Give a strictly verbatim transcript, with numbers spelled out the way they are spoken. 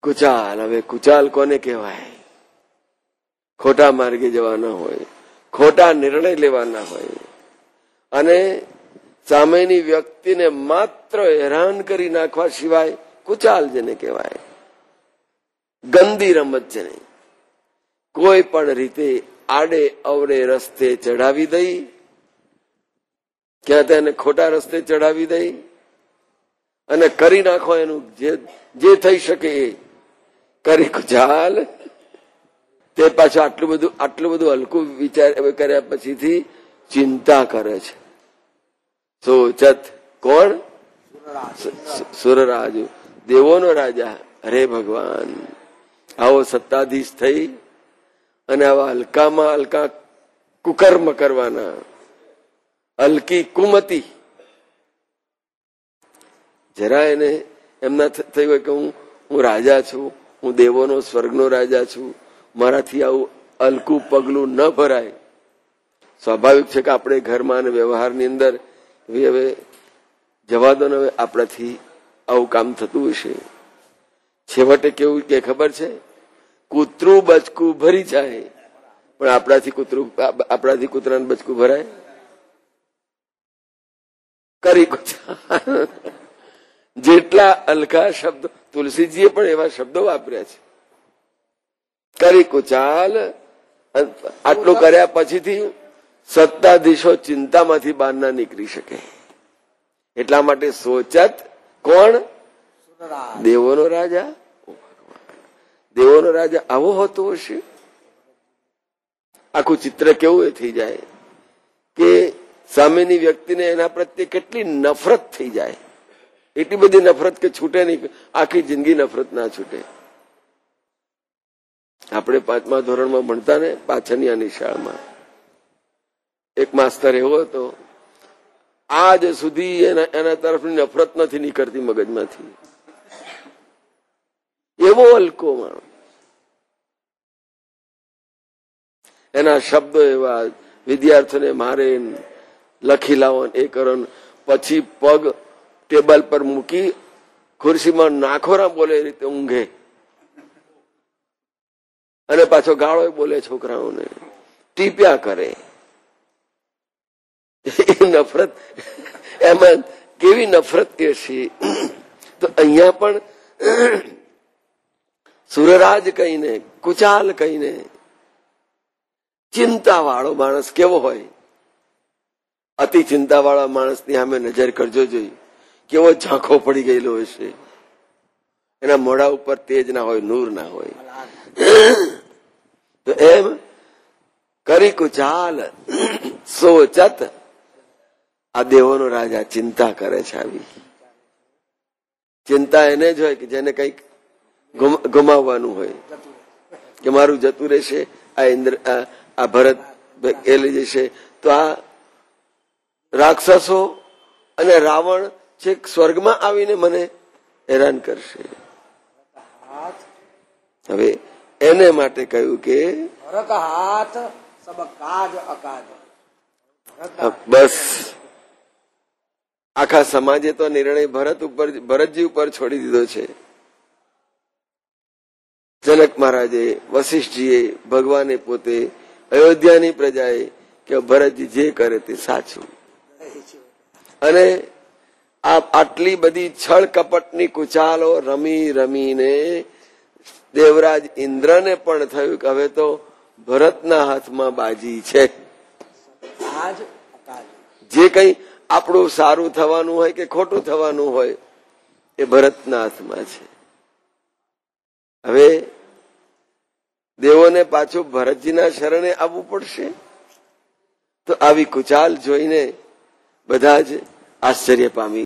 કુચાલ. હવે કુચાલ કોને કહેવાય? ખોટા માર્ગે જવાના હોય, ખોટા નિર્ણય લેવાના હોય અને સામેની વ્યક્તિને માત્ર હેરાન કરી નાખવા સિવાય કુચાલ જેને કહેવાય. ગંદી રમત જેને કોઈ પણ રીતે આડે અવડે રસ્તે ચડાવી દઈ, ક્યાં તેને ખોટા રસ્તે ચડાવી દઈ અને કરી નાખો એનું જે જે થઈ શકે એ કરી કુચાલ. તે પાછું આટલું બધું આટલું બધું હલકું વિચાર કર્યા પછીથી ચિંતા કરે છે. સોચત. કોણ? સુરરાજુ, દેવોનો રાજા. અરે ભગવાન, આવો સત્તાધીશ થઈ અને આવા હલકામાં હલકા કુકર્મ કરવાના, હલકી કુમતી. જરા એને એમના થયું હોય કે હું હું રાજા છું, હું દેવોનો સ્વર્ગનો રાજા છું, મારાથી આવું હલકું પગલું ન ભરાય. સ્વાભાવિક છે કે આપણે ઘરમાં અને વ્યવહારની અંદર હવે જવા દો ને, હવે આપણાથી આવું કામ થતું હશે. છેવટે કેવું કે ખબર છે? કૂતરું બચકું ભરી જાય, પણ આપણાથી કૂતરું આપણાથી કૂતરાનું બચકું ભરાય? કરી કુચાલ. જેટલા હલકા શબ્દો, તુલસીજીએ પણ એવા શબ્દો વાપર્યા છે. કરી કુચાલ. આટલું કર્યા પછીથી સત્તાધીશો ચિંતામાંથી બહાર ના નીકળી શકે. એટલા માટે સોચત. કોણ? દેવોનો રાજા. દેવોનો રાજા આવો હોતો હશે. આખું ચિત્ર કેવું એ થઈ જાય કે સામેની વ્યક્તિને એના પ્રત્યે કેટલી નફરત થઈ જાય. એટલી બધી નફરત કે છૂટે નહીં, આખી જિંદગી નફરત ના છૂટે. આપણે પાંચમા ધોરણમાં ભણતા ને પાછળની આની શાળામાં એક માસ્તર એવો હતો, આજ સુધી એના એના તરફની નફરત નથી નીકળતી મગજમાંથી. એવો હલકો માણસ. એના શબ્દો એવા, વિદ્યાર્થીઓને મારે લખી લાવો એ કરો, પછી પગ ટેબલ પર મૂકી ખુરશીમાં નાખોરા બોલે એ રીતે ઊંઘે અને પાછો ગાળો બોલે છોકરાઓને, ટીપ્યા કરે. નફરત એમાં કેવી નફરત કે છે. તો અહીંયા પણ સુરરાજ કહીને, કુચાલ કહીને, ચિંતા વાળો માણસ કેવો હોય? અતિ ચિંતા વાળા માણસની સામે નજર કરજો, જોઈ કેવો ઝાંખો પડી ગયેલો હશે. એના મોઢા ઉપર તેજ ના હોય, નૂર ના હોય. તો એમ કરી કુચાલ સોચત. આ દેવોનો રાજા ચિંતા કરે છે. આવી ચિંતા એને જ હોય કે જેને કઈક ગુમાવવાનું હોય, કે મારું જતું રહેશે, આ ઇન્દ્ર આ ભરત એ લઈ જશે, તો આ રાક્ષસો અને રાવણ છેક સ્વર્ગમાં આવીને મને હેરાન કરશે. હવે એને માટે કહ્યું કે હાથ સબ કાજ અકાજ. બસ આખા સમાજે તો નિર્ણય ભરત ઉપર ભરતજી ઉપર છોડી દીધો છે. જનક મહારાજે, વશિષ્ઠજીએ, ભગવાને પોતે, અયોધ્યાની પ્રજાએ કે ભરતજી જે કરે તે સાચું. અને આ આટલી બધી છળ કપટની કુચાલો રમી રમીને દેવરાજ ઇન્દ્રને પણ થયું કે હવે તો ભરતના હાથમાં બાજી છે. જે કઈ આપણું સારું થવાનું હોય કે ખોટું થવાનું હોય એ ભરતના હાથમાં છે. હવે દેવોને પાછું ભરતજીના શરણે આવવું પડશે. તો આવી કુચાલ જોઈને બધા જ આશ્ચર્ય પામી